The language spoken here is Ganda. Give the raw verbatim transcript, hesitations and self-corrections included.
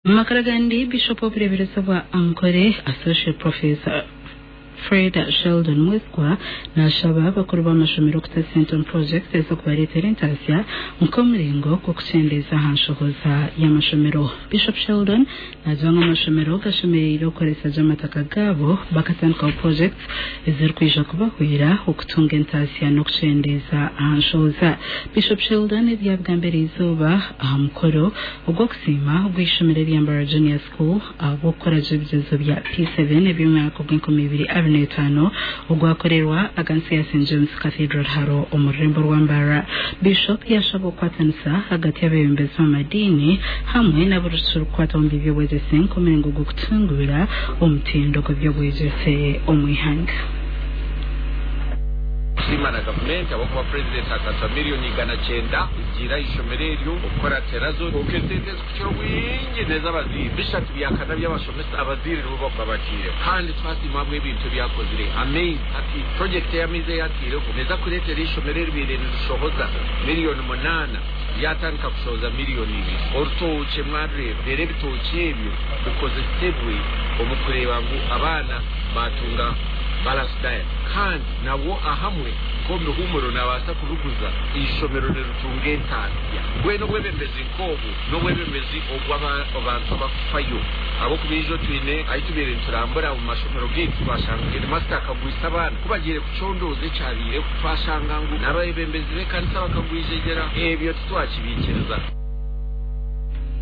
Makaragandi Bishop of Reveresava Ankore Associate Professor Fred Sheldon Mweskwa na shaba bakuru b'amashomero ku Central Project ezo kubaretera intasya mukomringo ko kuchendeza hanshohoza y'amashomero. Bishop Sheldon najanga amashomero gashomero koresa jamataka gabo bakatandika project eziri kwija kubahwira okutunga intasya no kuchendeza hanshohoza. Bishop Sheldon ebyabwambere izoba ahamukoro ubwo kusima ubwishomero ly'Ambara Junior School abokora jibyezo bya P seven eby'umwaka gw'enkumibiri Netano ugwakorerwa agansi ya Saint James Cathedral haro omurembo rw'Ambara. Bishop yashabo kwatanisa hagati y'abembezi b'amadini hamwe n'abarusuru kwatombi byobweze senko mengo gukutungura omutindo ko byobweze omwihanga. Simana government abakwa president akasa million igana cyenda igira ishomerero ukora terazo uketeze kucyo winge neza abaziri bishatu byakana by'abashomesa abaziri rubo babakire kandi twasimabwe ibintu byakozire amazing ati project yamize yakire neza kuretera ishomerero birene rushoboza million munana yatanka kushoza million ibiri ortoche mwadre bere bitoche ebyo bikoze stable omukureba ngo abana batunga balance diet kandi nabo ahamwe kombe humuro nabasa kuruguza ishomero nerutunge ntasya gweno gwebembezi nkobu no gwebembezi ogwaba abantu bakufayo abo kubijo twine ayitubere nturambura mu mashomero gitu bashangire master akagwisa abana kubagire kucondoze cyabire kufashanga ngo nababembezi be kandi bakagwijegera ebyo twakibikiriza.